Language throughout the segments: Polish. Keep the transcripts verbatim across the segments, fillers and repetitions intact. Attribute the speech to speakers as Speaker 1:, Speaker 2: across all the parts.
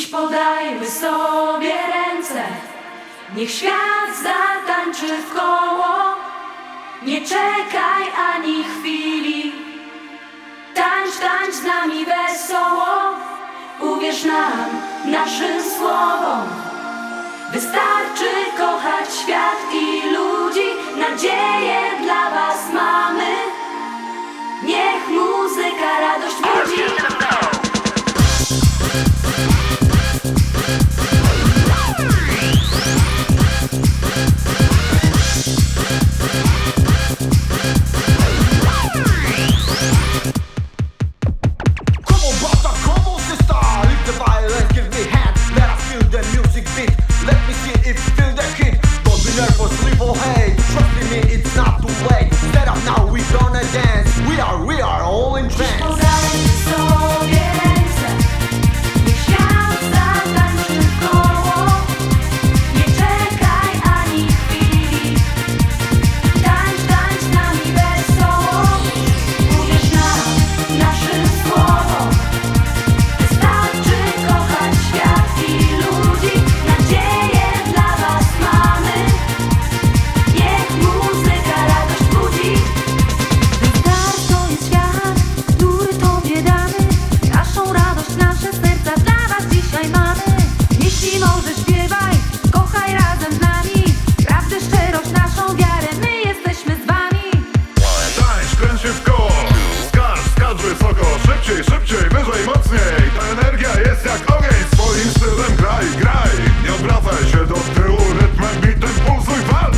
Speaker 1: podajmy sobie ręce, niech świat zatańczy w koło. Nie czekaj ani chwili, tańcz, tańcz z nami wesoło. Uwierz nam, naszym słowom, wystarczy kochać świat i ludzi. Nadzieję dla was mamy, niech muzyka radość budzi.
Speaker 2: Szybciej, szybciej, wyżej, mocniej. Ta energia jest jak ogień. Swoim stylem graj, graj. Nie odwracaj się do tyłu. Rytmem, bitem, pulsuj, walcz.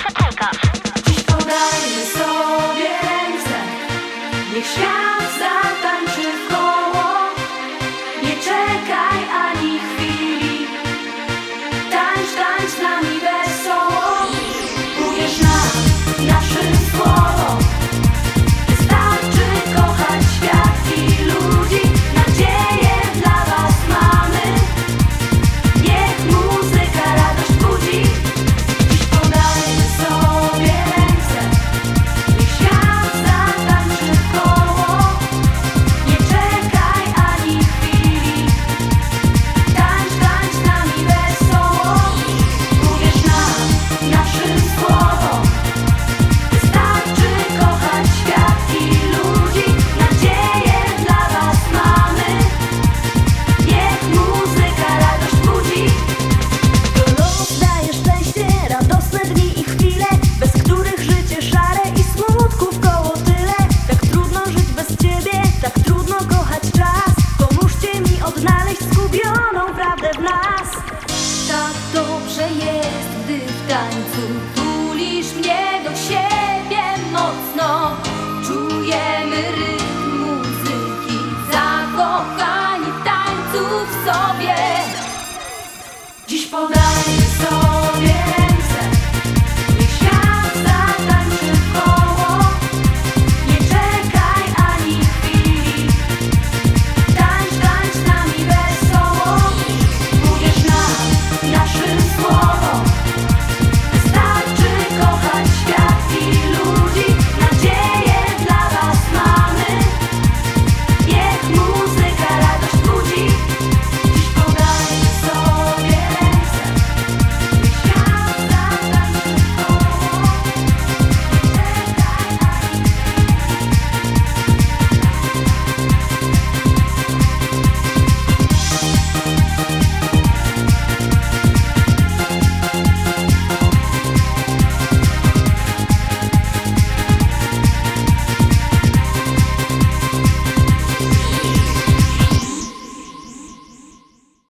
Speaker 1: Dziś podajmy sobie ręce, niech świat zatańczy w koło. Nie czekaj ani chwili, tańcz, tańcz z nami wesoło. Uwierz nam, naszym słowom, wystarczy kochać świat i ludzi. Nadzieję dla was mamy, niech muzyka radość budzi. Dziś podajmy sobie ręce, niech świat zatańczy w koło. Nie czekaj ani chwili, tańcz, tańcz z nami wesoło. Uwierz nam, naszym słowom, wystarczy kochać świat i ludzi. Nadzieję dla was mamy, niech muzyka radość budzi.
Speaker 3: To los daje szczęście, radosne dni i chwile, bez których życie szare i smutku w koło tyle. Tak trudno żyć bez ciebie, tak trudno kochać czas. Pomóżcie mi odnaleźć zgubioną prawdę w nas.
Speaker 1: Tak dobrze jest, gdy w tańcu tulisz mnie do siebie mocno. Czujemy rytm muzyki, zakochani w tańcu w sobie.